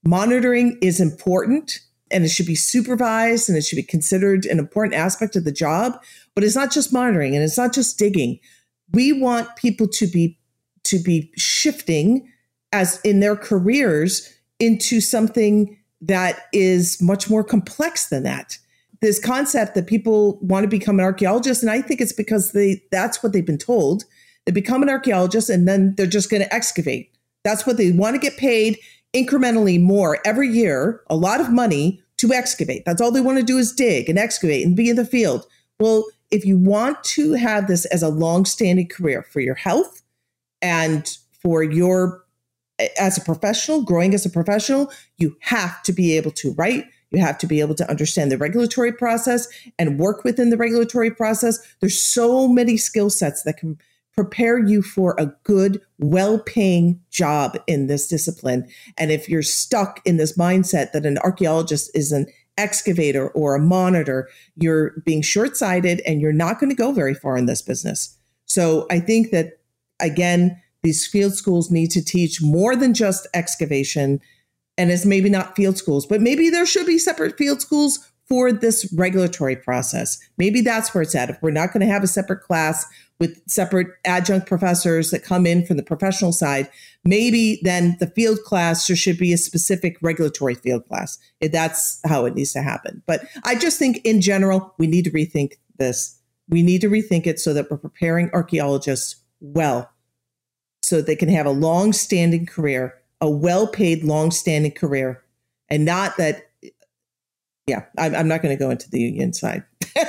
Monitoring is important, and it should be supervised, and it should be considered an important aspect of the job. But it's not just monitoring, and it's not just digging. We want people to be shifting as in their careers into something that is much more complex than that. This concept that people want to become an archaeologist, and I think it's because that's what they've been told. They become an archaeologist and then they're just going to excavate. That's what they want to get paid incrementally more every year, a lot of money to excavate. That's all they want to do is dig and excavate and be in the field. Well, if you want to have this as a long-standing career for your health and for your, as a professional, growing as a professional, you have to be able to write. You have to be able to understand the regulatory process and work within the regulatory process. There's so many skill sets that can prepare you for a good, well-paying job in this discipline. And if you're stuck in this mindset that an archaeologist is an excavator or a monitor, you're being short-sighted and you're not going to go very far in this business. So I think that, again, these field schools need to teach more than just excavation. And it's maybe not field schools, but maybe there should be separate field schools for this regulatory process. Maybe that's where it's at. If we're not going to have a separate class with separate adjunct professors that come in from the professional side, maybe then the field class should be a specific regulatory field class. If that's how it needs to happen. But I just think in general, we need to rethink this. We need to rethink it so that we're preparing archaeologists well, so they can have a long-standing career, a well-paid, long-standing career, and not that. Yeah, I'm not going to go into the union side.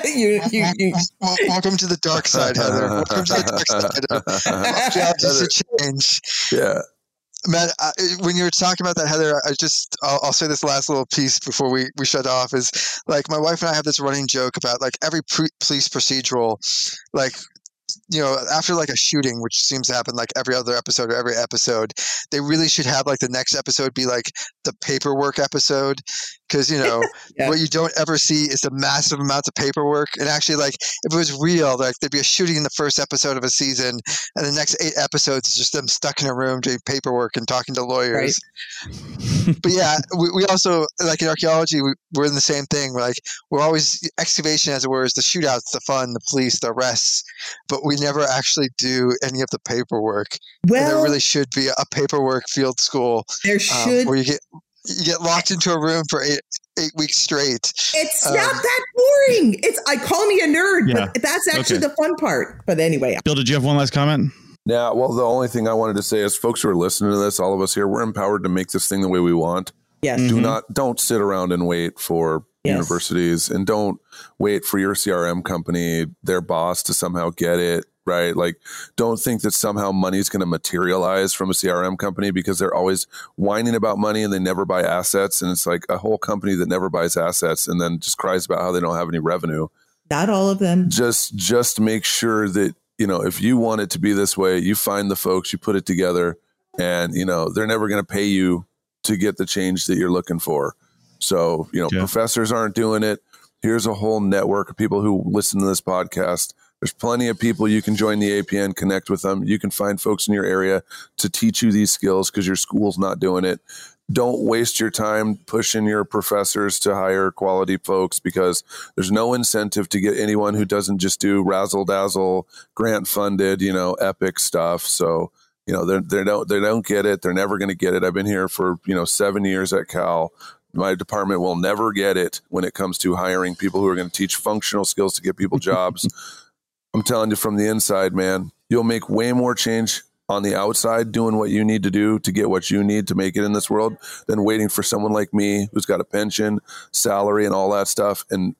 Welcome to the dark side, Heather. Welcome to the dark side. Just a change. Yeah. Man, when you were talking about that, Heather, I'll say this last little piece before we shut off is like my wife and I have this running joke about like every police procedural, like, you know, after like a shooting, which seems to happen like every other episode or every episode, they really should have like the next episode be like the paperwork episode. Because, you know, what you don't ever see is the massive amounts of paperwork. And actually, like, if it was real, like, there'd be a shooting in the first episode of a season, and the next 8 episodes is just them stuck in a room doing paperwork and talking to lawyers. Right. But yeah, we also, like in archaeology, we're in the same thing. We're always, excavation, as it were, is the shootouts, the fun, the police, the arrests. But we never actually do any of the paperwork. Well, and there really should be a paperwork field school. There should. Where you get locked into a room for eight weeks straight. It's not that boring. I call me a nerd, but that's actually the fun part. But anyway. Bill, did you have one last comment? Yeah, well, the only thing I wanted to say is folks who are listening to this, all of us here, we're empowered to make this thing the way we want. Yes. Don't sit around and wait for universities, and don't wait for your CRM company, their boss, to somehow get it. Right? Like, don't think that somehow money is going to materialize from a CRM company, because they're always whining about money and they never buy assets. And it's like a whole company that never buys assets and then just cries about how they don't have any revenue. Not all of them. Just make sure that, you know, if you want it to be this way, you find the folks, you put it together, and, you know, they're never going to pay you to get the change that you're looking for. So, you know, professors aren't doing it. Here's a whole network of people who listen to this podcast. There's plenty of people. You can join the APN, connect with them. You can find folks in your area to teach you these skills because your school's not doing it. Don't waste your time pushing your professors to hire quality folks, because there's no incentive to get anyone who doesn't just do razzle dazzle, grant funded, you know, epic stuff. So, you know, they don't get it. They're never going to get it. I've been here for, 7 years at Cal. My department will never get it when it comes to hiring people who are going to teach functional skills to get people jobs. I'm telling you, from the inside, man, you'll make way more change on the outside doing what you need to do to get what you need to make it in this world than waiting for someone like me who's got a pension, salary, and all that stuff. And,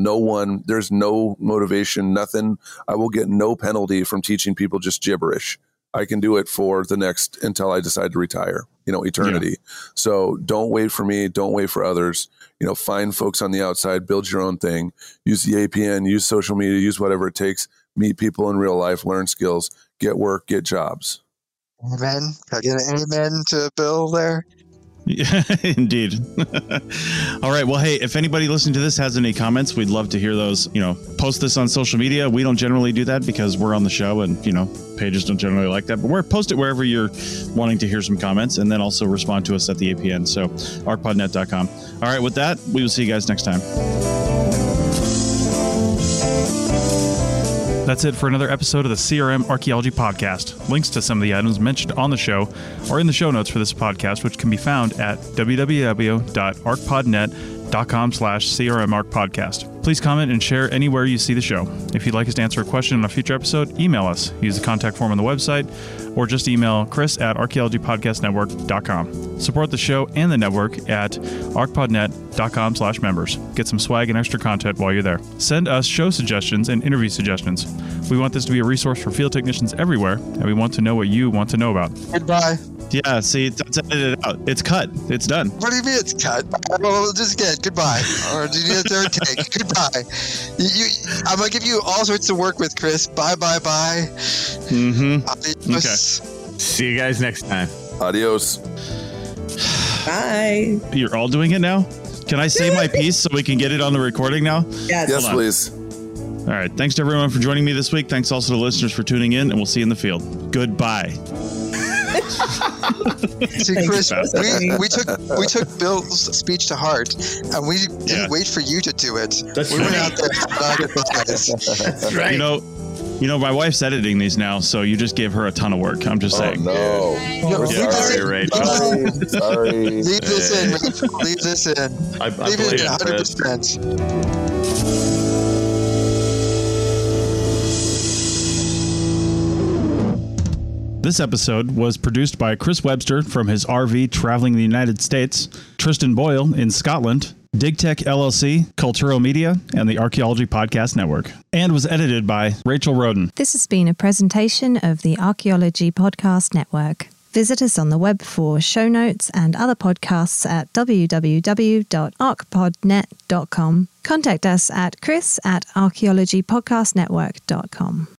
there's no motivation, nothing. I will get no penalty from teaching people just gibberish. I can do it for until I decide to retire, eternity. Yeah. So don't wait for me. Don't wait for others. Find folks on the outside, build your own thing, use the APN, use social media, use whatever it takes, meet people in real life, learn skills, get work, get jobs. Amen. Can I get an amen to Bill there? Yeah, indeed. All right. Well, hey, if anybody listening to this has any comments, we'd love to hear those. Post this on social media. We don't generally do that because we're on the show and, pages don't generally like that. But post it wherever you're wanting to hear some comments, and then also respond to us at the APN. So arcpodnet.com. All right. With that, we will see you guys next time. That's it for another episode of the CRM Archaeology Podcast. Links to some of the items mentioned on the show are in the show notes for this podcast, which can be found at www.arcpodnet.com/CRMArcPodcast. Please comment and share anywhere you see the show. If you'd like us to answer a question on a future episode, email us. Use the contact form on the website, or just email chris@archaeologypodcastnetwork.com. Support the show and the network at arcpodnet.com/members. Get some swag and extra content while you're there. Send us show suggestions and interview suggestions. We want this to be a resource for field technicians everywhere, and we want to know what you want to know about. Goodbye. Yeah, see, it's edited out. It's cut. It's done. What do you mean it's cut? Well, just get goodbye. Or do you need a third take? Goodbye. I'm going to give you all sorts to work with, Chris. Bye. Mm-hmm. Adios. Okay. See you guys next time. Adios. Bye. You're all doing it now? Can I say my piece so we can get it on the recording now? Yes, please. All right. Thanks to everyone for joining me this week. Thanks also to listeners for tuning in, and we'll see you in the field. Goodbye. See, Chris, we took Bill's speech to heart, and we didn't wait for you to do it. We went out there and That's right. My wife's editing these now, so you just gave her a ton of work. I'm just saying. No. Sorry, Rachel. Sorry. Leave this in. Leave this in. I Leave it in 100%. This episode was produced by Chris Webster from his RV traveling the United States, Tristan Boyle in Scotland, DigTech LLC, Cultural Media, and the Archaeology Podcast Network, and was edited by Rachel Roden. This has been a presentation of the Archaeology Podcast Network. Visit us on the web for show notes and other podcasts at www.arcpodnet.com. Contact us at chris@archaeologypodcastnetwork.com.